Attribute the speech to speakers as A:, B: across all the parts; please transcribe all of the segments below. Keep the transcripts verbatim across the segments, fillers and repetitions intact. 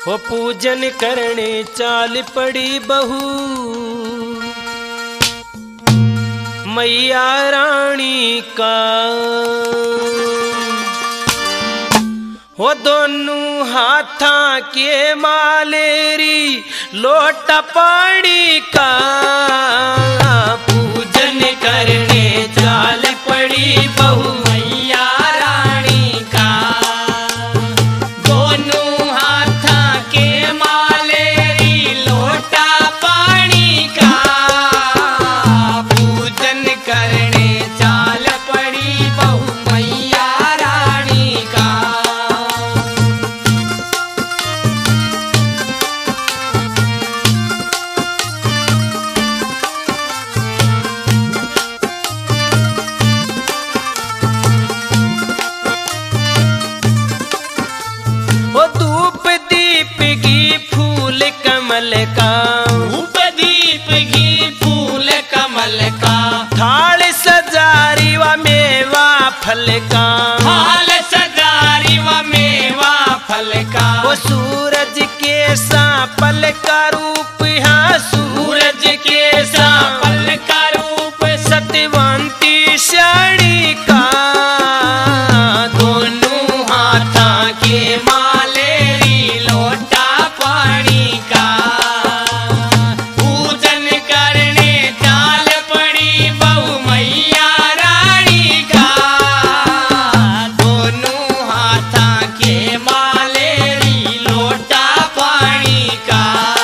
A: हो पूजन करने चाल पड़ी बहू मैया रानी का। हो दोनों हाथा के मालेरी लोटा पानी का पूजन करने चाल पड़ी बहू मैया रानी का। दोनों हाथा के मालेरी लोटा पानी का पूजन करने चाल पड़ी बहू मैया रानी का। कमल का धूप दीप घी फूल कमल का थाल सजारी व मेवा फल का थाल सजारी व मेवा फल का। वो सूरज के सा पल का रूप है सूरज के सा पल का रूप सत्यवंती श्याणी का। दोनों हाथा के मालेरी लोटा पानी का पूजन करने चाल पड़ी बहू मैया रानी का। दोनों हाथा के मालेरी लोटा पानी का।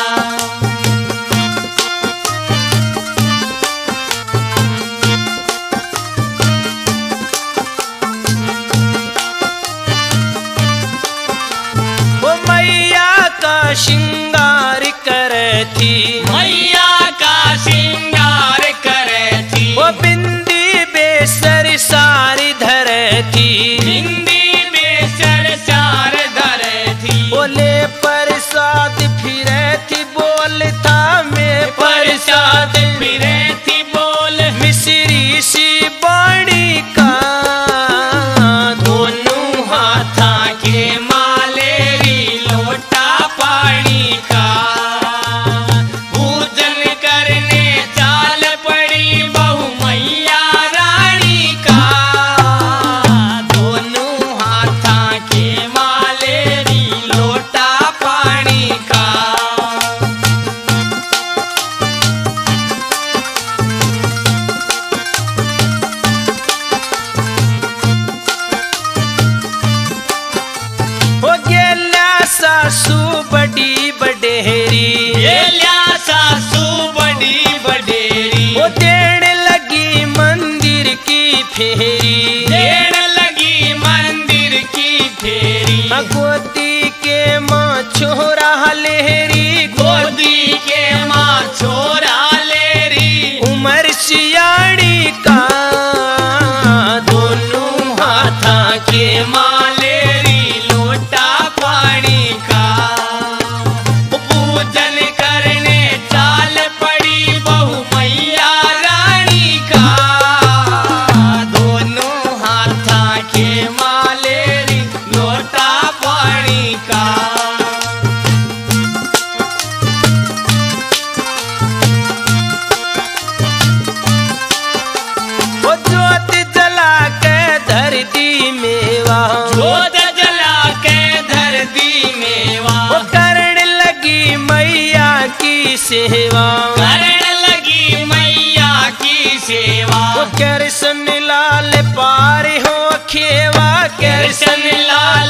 A: वो मैया का श्रृंगार करे थी मैया का श्रृंगार करे थी। वो बिंदी बेसर सारी धरे थी बिंदी बेसर सार धरे थी। बोले प्रसाद फिरे थी बोलता में प्रसाद फिरे थी बोल मिश्री सी बाणी का। दोनों हाथा के मालेरी लोटा पानी का पूजन करने चाल पड़ी बहू मैया रानी का। दोनों हाथा के मालेरी लोटा पानी का। हो गेला सासू बड़ी बडेरी गेला सासू बड़ी बडेरी। वो देण लगी मंदिर की फेरी देण लगी मंदिर की फेरी। गोदी के माँ छोरा लेहरी गोदी के माँ छोरा लेहरी उमर सियाणी का। दोनों हाथा के मालेरी लोटा पानी का पूजन करने चाल पड़ी बहू मैया रानी का। दोनों हाथा के मालेरी लोटा पानी का। वो ज्योत जला के धर दी मेवा ज्योत जला के धर दी मेवा। वो करण लगी मैया की सेवा करण लगी मैया की सेवा। वो कृष्ण लाल पार हो खेवा कृष्ण लाल